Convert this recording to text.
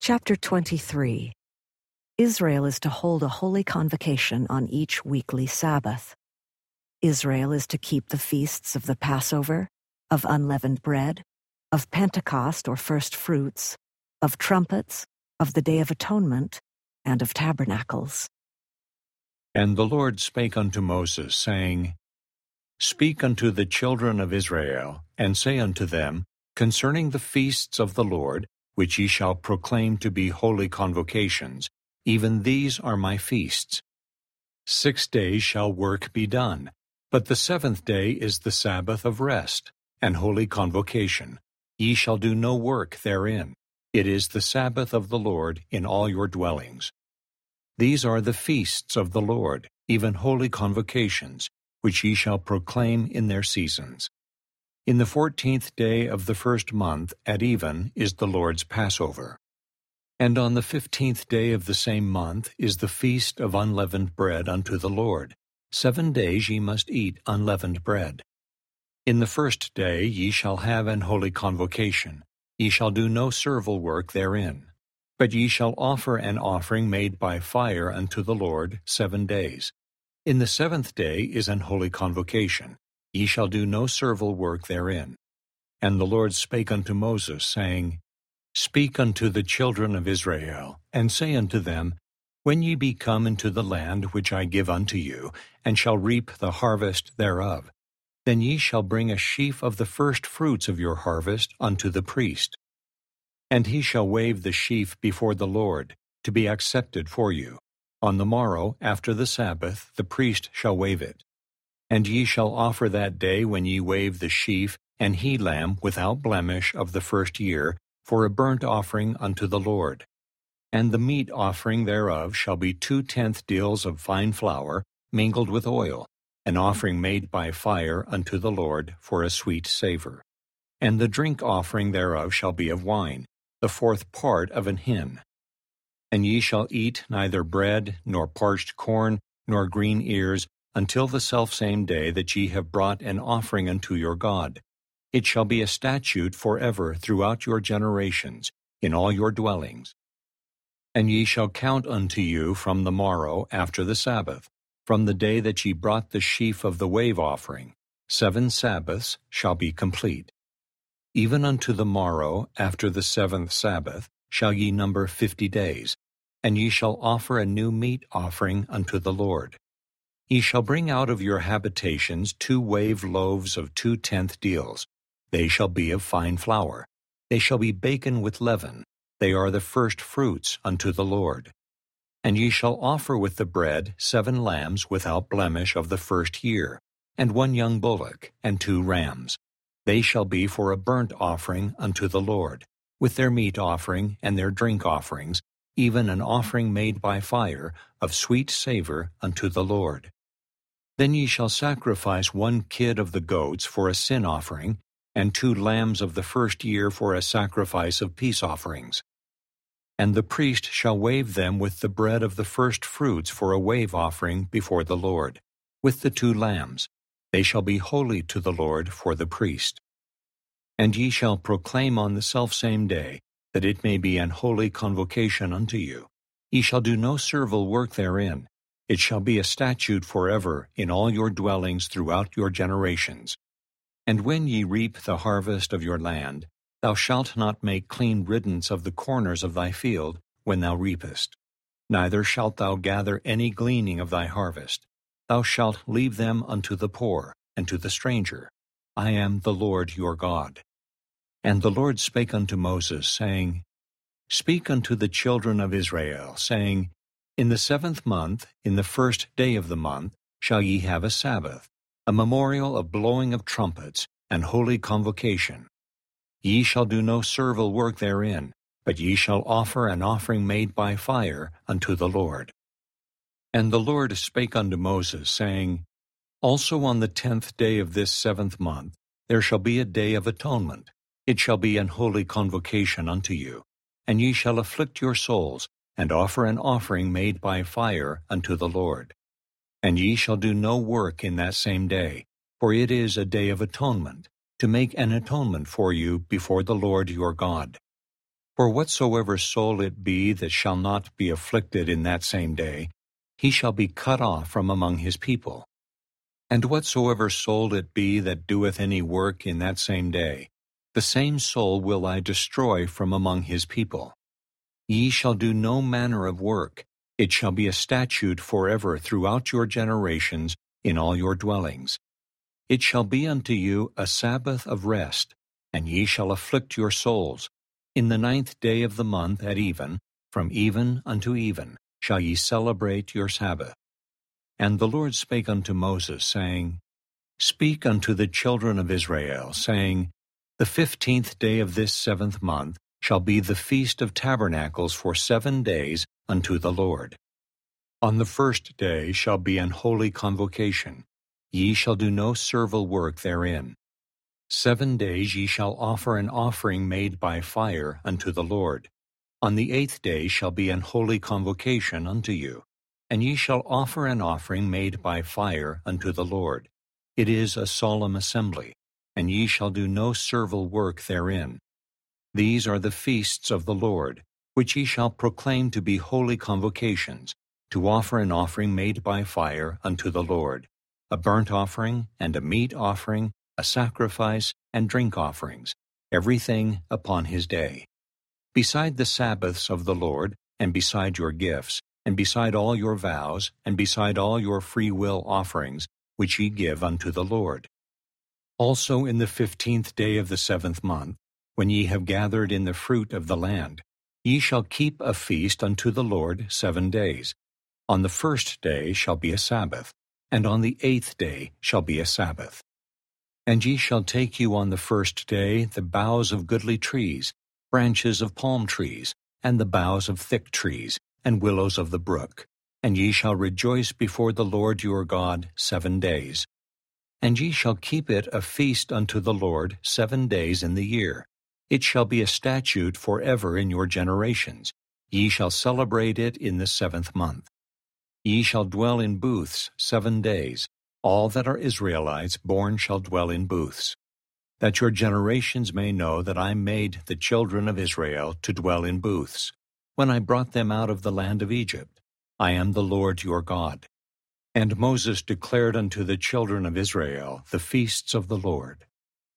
Chapter 23. Israel is to hold a holy convocation on each weekly Sabbath. Israel is to keep the feasts of the Passover, of unleavened bread, of Pentecost or first fruits, of trumpets, of the Day of Atonement, and of tabernacles. And the Lord spake unto Moses, saying, Speak unto the children of Israel, and say unto them, concerning the feasts of the Lord, which ye shall proclaim to be holy convocations, even these are my feasts. 6 days shall work be done, but the 7th day is the Sabbath of rest, and holy convocation. Ye shall do no work therein. It is the Sabbath of the Lord in all your dwellings. These are the feasts of the Lord, even holy convocations, which ye shall proclaim in their seasons. In the 14th day of the first month at even is the Lord's Passover. And on the 15th day of the same month is the feast of unleavened bread unto the Lord. 7 days ye must eat unleavened bread. In the first day ye shall have an holy convocation. Ye shall do no servile work therein. But ye shall offer an offering made by fire unto the Lord 7 days. In the 7th day is an holy convocation. Ye shall do no servile work therein. And the Lord spake unto Moses, saying, Speak unto the children of Israel, and say unto them, When ye be come into the land which I give unto you, and shall reap the harvest thereof, then ye shall bring a sheaf of the first fruits of your harvest unto the priest. And he shall wave the sheaf before the Lord, to be accepted for you. On the morrow, after the Sabbath, the priest shall wave it. And ye shall offer that day when ye wave the sheaf an he-lamb without blemish of the first year, for a burnt offering unto the Lord. And the meat offering thereof shall be 2/10 deals of fine flour, mingled with oil, an offering made by fire unto the Lord for a sweet savour. And the drink offering thereof shall be of wine, the 4th part of an hin. And ye shall eat neither bread, nor parched corn, nor green ears, until the selfsame day that ye have brought an offering unto your God. It shall be a statute forever throughout your generations, in all your dwellings. And ye shall count unto you from the morrow after the Sabbath, from the day that ye brought the sheaf of the wave offering. 7 Sabbaths shall be complete. Even unto the morrow after the 7th Sabbath shall ye number 50 days, and ye shall offer a new meat offering unto the Lord. Ye shall bring out of your habitations 2 wave loaves of 2/10 deals. They shall be of fine flour. They shall be baken with leaven. They are the first fruits unto the Lord. And ye shall offer with the bread 7 lambs without blemish of the first year, and 1 young bullock, and 2 rams. They shall be for a burnt offering unto the Lord, with their meat offering and their drink offerings, even an offering made by fire of sweet savour unto the Lord. Then ye shall sacrifice 1 kid of the goats for a sin offering, and 2 lambs of the first year for a sacrifice of peace offerings. And the priest shall wave them with the bread of the first fruits for a wave offering before the Lord, with the 2 lambs. They shall be holy to the Lord for the priest. And ye shall proclaim on the selfsame day, that it may be an holy convocation unto you. Ye shall do no servile work therein. It shall be a statute forever in all your dwellings throughout your generations. And when ye reap the harvest of your land, thou shalt not make clean riddance of the corners of thy field when thou reapest. Neither shalt thou gather any gleaning of thy harvest. Thou shalt leave them unto the poor and to the stranger. I am the Lord your God. And the Lord spake unto Moses, saying, Speak unto the children of Israel, saying, In the 7th month, in the first day of the month, shall ye have a Sabbath, a memorial of blowing of trumpets, and holy convocation. Ye shall do no servile work therein, but ye shall offer an offering made by fire unto the Lord. And the Lord spake unto Moses, saying, Also on the 10th day of this 7th month there shall be a day of atonement. It shall be an holy convocation unto you, and ye shall afflict your souls, and offer an offering made by fire unto the Lord. And ye shall do no work in that same day, for it is a day of atonement, to make an atonement for you before the Lord your God. For whatsoever soul it be that shall not be afflicted in that same day, he shall be cut off from among his people. And whatsoever soul it be that doeth any work in that same day, the same soul will I destroy from among his people. Ye shall do no manner of work. It shall be a statute forever throughout your generations in all your dwellings. It shall be unto you a Sabbath of rest, and ye shall afflict your souls. In the 9th day of the month at even, from even unto even, shall ye celebrate your Sabbath. And the Lord spake unto Moses, saying, Speak unto the children of Israel, saying, The 15th day of this 7th month shall be the Feast of Tabernacles for 7 days unto the Lord. On the 1st day shall be an holy convocation. Ye shall do no servile work therein. 7 days ye shall offer an offering made by fire unto the Lord. On the 8th day shall be an holy convocation unto you, and ye shall offer an offering made by fire unto the Lord. It is a solemn assembly, and ye shall do no servile work therein. These are the feasts of the Lord, which ye shall proclaim to be holy convocations, to offer an offering made by fire unto the Lord, a burnt offering and a meat offering, a sacrifice and drink offerings, everything upon his day. Beside the Sabbaths of the Lord, and beside your gifts, and beside all your vows, and beside all your free will offerings, which ye give unto the Lord. Also in the 15th day of the 7th month, when ye have gathered in the fruit of the land, ye shall keep a feast unto the Lord 7 days. On the 1st day shall be a Sabbath, and on the 8th day shall be a Sabbath. And ye shall take you on the 1st day the boughs of goodly trees, branches of palm trees, and the boughs of thick trees, and willows of the brook, and ye shall rejoice before the Lord your God 7 days. And ye shall keep it a feast unto the Lord 7 days in the year. It shall be a statute forever in your generations. Ye shall celebrate it in the 7th month. Ye shall dwell in booths 7 days. All that are Israelites born shall dwell in booths, that your generations may know that I made the children of Israel to dwell in booths, when I brought them out of the land of Egypt. I am the Lord your God. And Moses declared unto the children of Israel the feasts of the Lord.